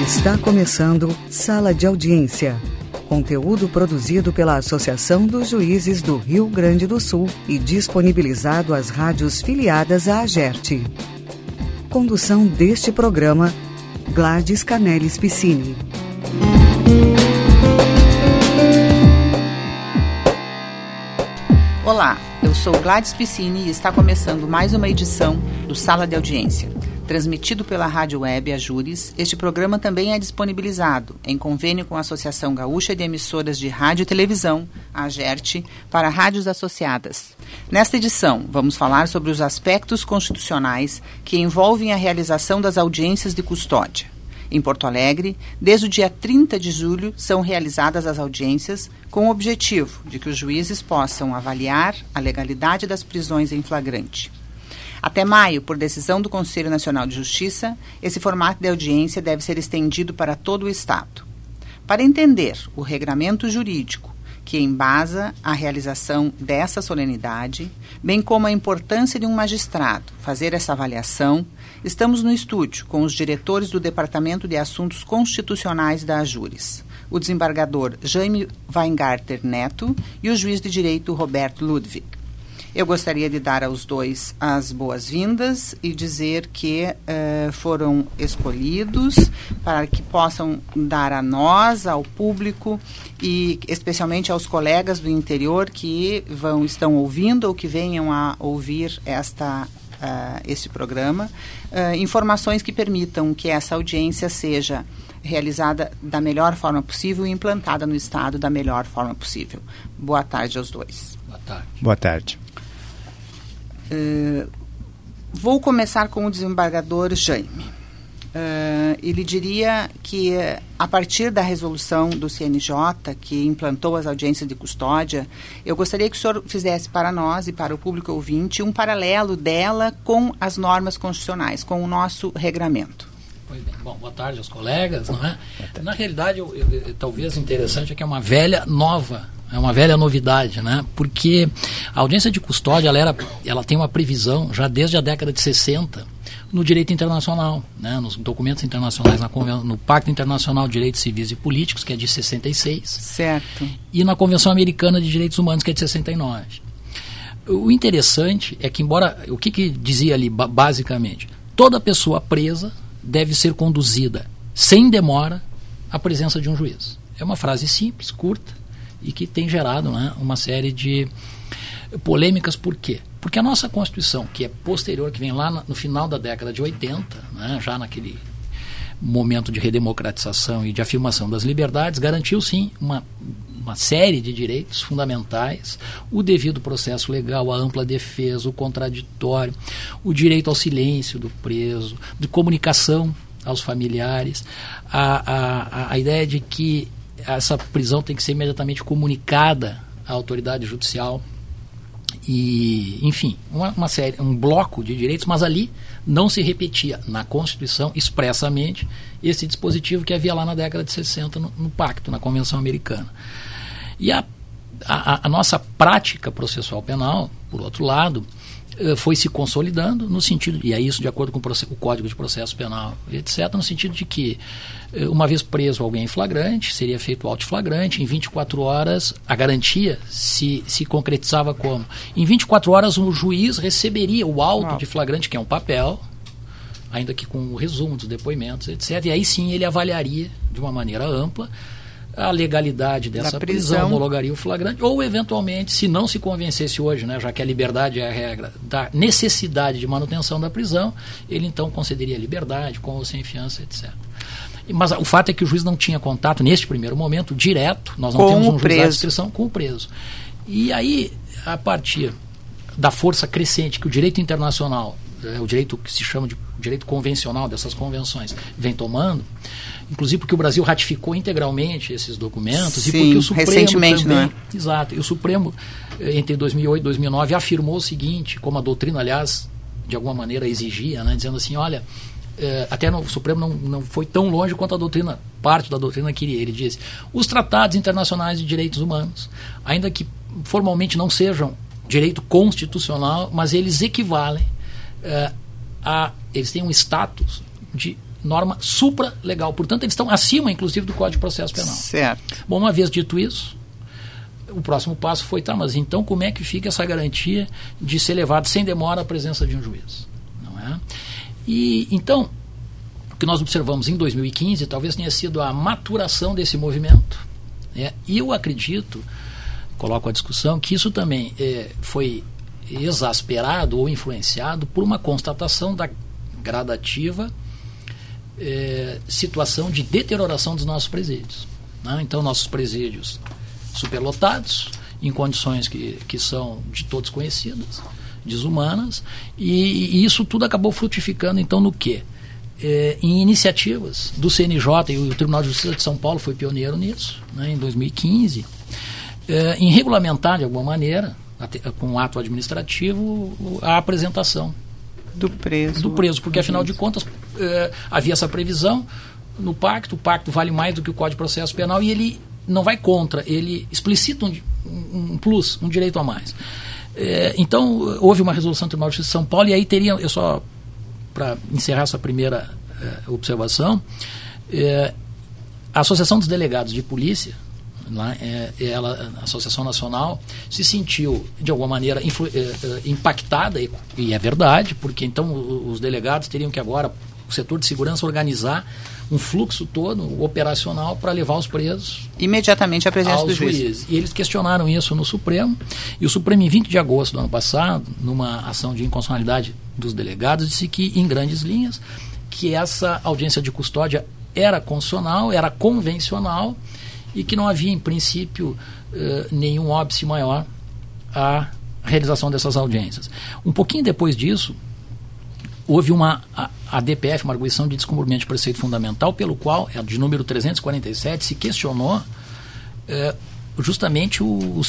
Está começando Sala de Audiência. Conteúdo produzido pela Associação dos Juízes do Rio Grande do Sul e disponibilizado às rádios filiadas à AGERT. Condução deste programa, Gladys Canelis Piscini. Olá, eu sou Gladys Piscini e está começando mais uma edição do Sala de Audiência. Transmitido pela Rádio Web Ajures, este programa também é disponibilizado em convênio com a Associação Gaúcha de Emissoras de Rádio e Televisão, a AGERT, para rádios associadas. Nesta edição, vamos falar sobre os aspectos constitucionais que envolvem a realização das audiências de custódia. Em Porto Alegre, desde o dia 30 de julho, são realizadas as audiências com o objetivo de que os juízes possam avaliar a legalidade das prisões em flagrante. Até maio, por decisão do Conselho Nacional de Justiça, esse formato de audiência deve ser estendido para todo o Estado. Para entender o regramento jurídico que embasa a realização dessa solenidade, bem como a importância de um magistrado fazer essa avaliação, estamos no estúdio com os diretores do Departamento de Assuntos Constitucionais da Ajures, o desembargador Jaime Weingarter Neto e o juiz de direito Roberto Ludwig. Eu gostaria de dar aos dois as boas-vindas e dizer que foram escolhidos para que possam dar a nós, ao público e especialmente aos colegas do interior que estão ouvindo ou que venham a ouvir este programa, informações que permitam que essa audiência seja realizada da melhor forma possível e implantada no Estado da melhor forma possível. Boa tarde aos dois. Boa tarde. Boa tarde. Vou começar com o desembargador Jaime. Ele diria que, a partir da resolução do CNJ, que implantou as audiências de custódia, eu gostaria que o senhor fizesse para nós e para o público ouvinte um paralelo dela com as normas constitucionais, com o nosso regramento. Pois bem. Bom, boa tarde aos colegas. Não é? Na realidade, talvez interessante é que é uma velha nova. É uma velha novidade, né? Porque a audiência de custódia ela tem uma previsão já desde a década de 60 no direito internacional, né? Nos documentos internacionais, no Pacto Internacional de Direitos Civis e Políticos, que é de 66. Certo. E na Convenção Americana de Direitos Humanos, que é de 69. O interessante é que, embora... O que dizia ali, basicamente? Toda pessoa presa deve ser conduzida sem demora à presença de um juiz. É uma frase simples, curta, e que tem gerado, né, uma série de polêmicas. Por quê? Porque a nossa Constituição, que é posterior, que vem lá no final da década de 80, né, já naquele momento de redemocratização e de afirmação das liberdades, garantiu sim uma série de direitos fundamentais: o devido processo legal, a ampla defesa, o contraditório, o direito ao silêncio do preso, de comunicação aos familiares, a ideia de que essa prisão tem que ser imediatamente comunicada à autoridade judicial e, enfim, uma série, um bloco de direitos, mas ali não se repetia na Constituição expressamente esse dispositivo que havia lá na década de 60 no Pacto, na Convenção Americana. E a nossa prática processual penal, por outro lado, foi se consolidando no sentido, e é isso de acordo com o Código de Processo Penal, etc., no sentido de que, uma vez preso alguém em flagrante, seria feito auto de flagrante, em 24 horas, a garantia se concretizava como? Em 24 horas o juiz receberia o auto de flagrante, que é um papel, ainda que com o resumo dos depoimentos, etc., e aí sim ele avaliaria de uma maneira ampla a legalidade dessa prisão, homologaria o flagrante, ou eventualmente, se não se convencesse hoje, né, já que a liberdade é a regra, da necessidade de manutenção da prisão, ele então concederia liberdade, com ou sem fiança, etc. Mas o fato é que o juiz não tinha contato, neste primeiro momento, direto, nós não temos um juizado de instrução com o preso. E aí, a partir da força crescente que o direito internacional, o direito que se chama de direito convencional dessas convenções, vem tomando, inclusive porque o Brasil ratificou integralmente esses documentos. Sim, e porque o Supremo recentemente, também, não é? Exato, e o Supremo, entre 2008 e 2009, afirmou o seguinte, como a doutrina, aliás, de alguma maneira exigia, né, dizendo assim, olha, até o Supremo não foi tão longe quanto a doutrina, parte da doutrina queria. Ele disse, os tratados internacionais de direitos humanos, ainda que formalmente não sejam direito constitucional, mas eles equivalem eles têm um status de norma supra-legal. Portanto, eles estão acima, inclusive, do Código de Processo Penal. Certo. Bom, uma vez dito isso, o próximo passo foi, mas então como é que fica essa garantia de ser levado sem demora à presença de um juiz? Não é? E então, o que nós observamos em 2015 talvez tenha sido a maturação desse movimento. E eu acredito, coloco a discussão, que isso também foi exasperado ou influenciado por uma constatação da gradativa situação de deterioração dos nossos presídios. Né? Então, nossos presídios superlotados, em condições que são de todos conhecidas, desumanas, e isso tudo acabou frutificando, então, no quê? Em iniciativas do CNJ, e o Tribunal de Justiça de São Paulo foi pioneiro nisso, né, em 2015, em regulamentar, de alguma maneira, com um ato administrativo, a apresentação do preso, porque afinal de contas havia essa previsão no pacto. O pacto vale mais do que o Código de Processo Penal e ele não vai contra, ele explicita um plus, um direito a mais. Então houve uma resolução do Tribunal de Justiça de São Paulo, e aí teria, eu só para encerrar essa primeira observação, a Associação dos Delegados de Polícia, a Associação Nacional, se sentiu de alguma maneira impactada, e é verdade, porque então os delegados teriam que agora, o setor de segurança, organizar um fluxo todo operacional para levar os presos imediatamente à presença do juiz. E eles questionaram isso no Supremo, e o Supremo, em 20 de agosto do ano passado, numa ação de inconstitucionalidade dos delegados, disse que, em grandes linhas, que essa audiência de custódia era constitucional, era convencional, e que não havia, em princípio, nenhum óbice maior à realização dessas audiências. Um pouquinho depois disso, houve a DPF, uma arguição de descumprimento de preceito fundamental, pelo qual, de número 347, se questionou justamente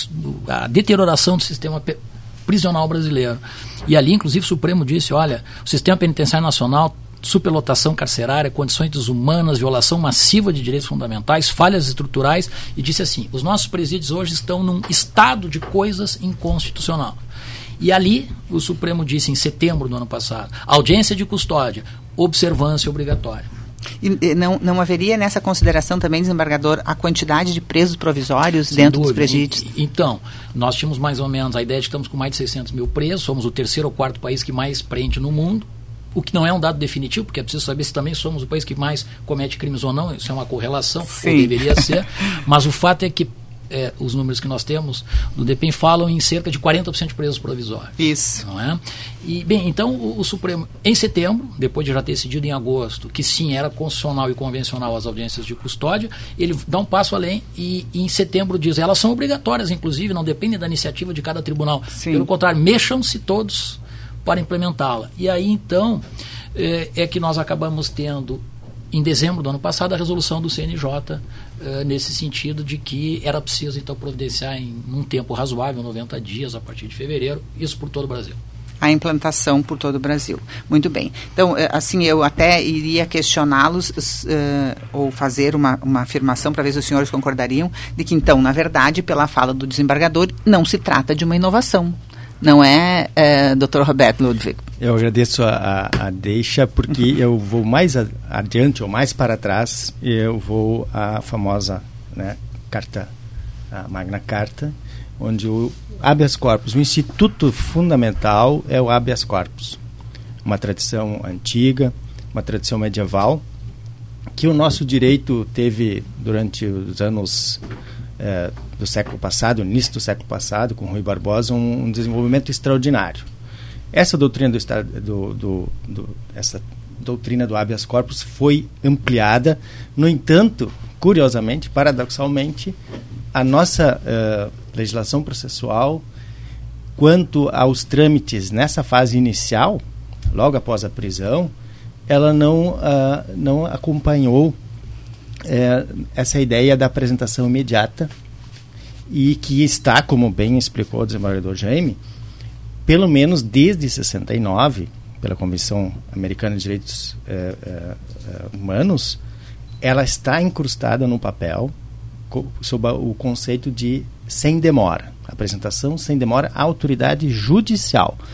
a deterioração do sistema prisional brasileiro. E ali, inclusive, o Supremo disse, olha, o sistema penitenciário nacional, superlotação carcerária, condições desumanas, violação massiva de direitos fundamentais, falhas estruturais, e disse assim, os nossos presídios hoje estão num estado de coisas inconstitucional. E ali o Supremo disse, em setembro do ano passado, audiência de custódia, observância obrigatória. E não haveria nessa consideração também, desembargador, a quantidade de presos provisórios dentro dos presídios? Então, nós tínhamos mais ou menos a ideia de que estamos com mais de 600 mil presos, somos o terceiro ou quarto país que mais prende no mundo, o que não é um dado definitivo, porque é preciso saber se também somos o país que mais comete crimes ou não, isso é uma correlação, sim, ou deveria ser, mas o fato é que os números que nós temos do DEPEN falam em cerca de 40% de presos provisórios. Isso. Não é? E, bem, então o Supremo, em setembro, depois de já ter decidido em agosto que sim, era constitucional e convencional as audiências de custódia, ele dá um passo além e em setembro diz, elas são obrigatórias, inclusive, não dependem da iniciativa de cada tribunal. Sim. Pelo contrário, mexam-se todos para implementá-la. E aí, então, é que nós acabamos tendo, em dezembro do ano passado, a resolução do CNJ nesse sentido de que era preciso, então, providenciar em um tempo razoável, 90 dias, a partir de fevereiro, isso por todo o Brasil. A implantação por todo o Brasil. Muito bem. Então, assim, eu até iria questioná-los ou fazer uma afirmação para ver se os senhores concordariam de que, então, na verdade, pela fala do desembargador, não se trata de uma inovação. Não é, Dr. Roberto Ludwig? Eu agradeço a deixa, porque eu vou mais adiante ou mais para trás, eu vou à famosa, né, carta, a Magna Carta, onde o habeas corpus, o instituto fundamental é o habeas corpus. Uma tradição antiga, uma tradição medieval, que o nosso direito teve durante os anos do século passado, início do século passado, com Rui Barbosa, um desenvolvimento extraordinário. Essa doutrina essa doutrina do habeas corpus foi ampliada. No entanto, curiosamente, paradoxalmente, a nossa legislação processual, quanto aos trâmites nessa fase inicial, logo após a prisão, ela não acompanhou essa ideia da apresentação imediata, e que está, como bem explicou o desembargador Jaime, pelo menos desde 69, pela Convenção Americana de Direitos Humanos, ela está incrustada no papel sob o conceito de sem demora, apresentação sem demora à autoridade judicial.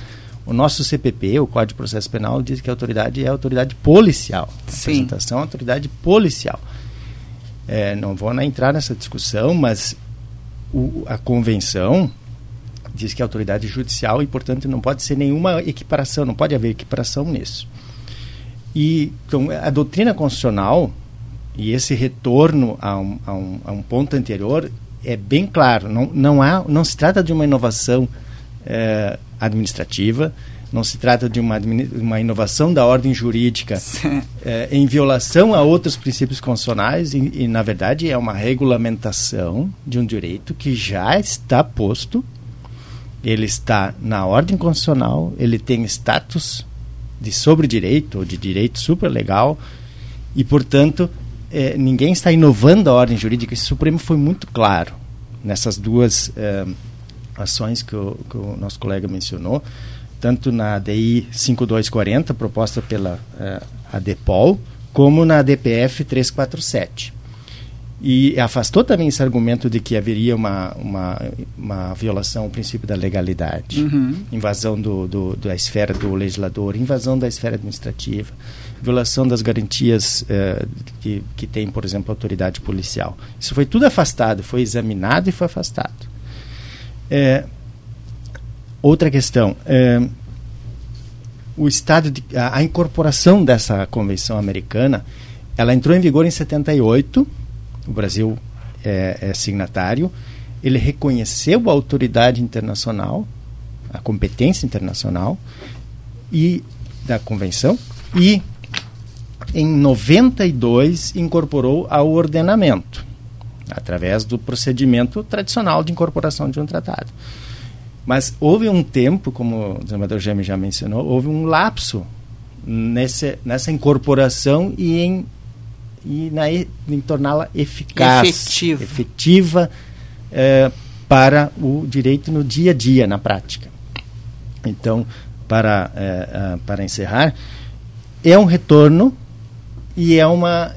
O nosso CPP, o Código de Processo Penal, diz que a autoridade é a autoridade policial. Sim. A apresentação é a autoridade policial. Não vou entrar nessa discussão, mas a convenção diz que é autoridade judicial e, portanto, não pode ser nenhuma equiparação, não pode haver equiparação nisso. E então, a doutrina constitucional e esse retorno a um ponto anterior é bem claro. Não se trata de uma inovação administrativa, não se trata de uma inovação da ordem jurídica em violação a outros princípios constitucionais e, na verdade, é uma regulamentação de um direito que já está posto, ele está na ordem constitucional, ele tem status de sobre-direito ou de direito superlegal e, portanto, ninguém está inovando a ordem jurídica. O Supremo foi muito claro nessas duas ações que o nosso colega mencionou, tanto na ADI 5240, proposta pela ADPOL, como na DPF 347. E afastou também esse argumento de que haveria uma violação ao princípio da legalidade, invasão da esfera do legislador, invasão da esfera administrativa, violação das garantias que tem, por exemplo, a autoridade policial. Isso foi tudo afastado, foi examinado e foi afastado. Outra questão, a incorporação dessa Convenção Americana, ela entrou em vigor em 78, o Brasil é signatário, ele reconheceu a autoridade internacional, a competência internacional da Convenção e em 92 incorporou ao ordenamento, através do procedimento tradicional de incorporação de um tratado. Mas houve um tempo, como o desembargador Jaime já mencionou, houve um lapso nessa incorporação e em torná-la eficaz, efetiva para o direito no dia a dia, na prática. Então, para encerrar, é um retorno e é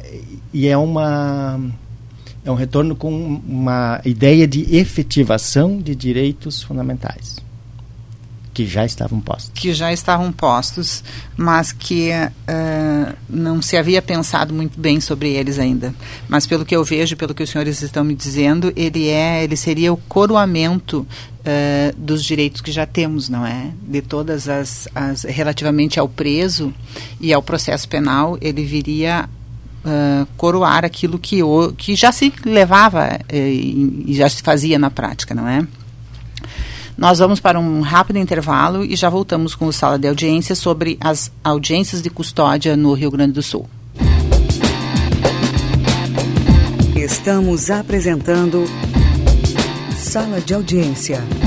um retorno com uma ideia de efetivação de direitos fundamentais que já estavam postos. Mas que não se havia pensado muito bem sobre eles ainda. Mas pelo que eu vejo, pelo que os senhores estão me dizendo, ele seria o coroamento dos direitos que já temos, não é? De todas as relativamente ao preso e ao processo penal, ele viria coroar aquilo que já se levava e já se fazia na prática, não é? Nós vamos para um rápido intervalo e já voltamos com o Sala de Audiência sobre as audiências de custódia no Rio Grande do Sul. Estamos apresentando Sala de Audiência.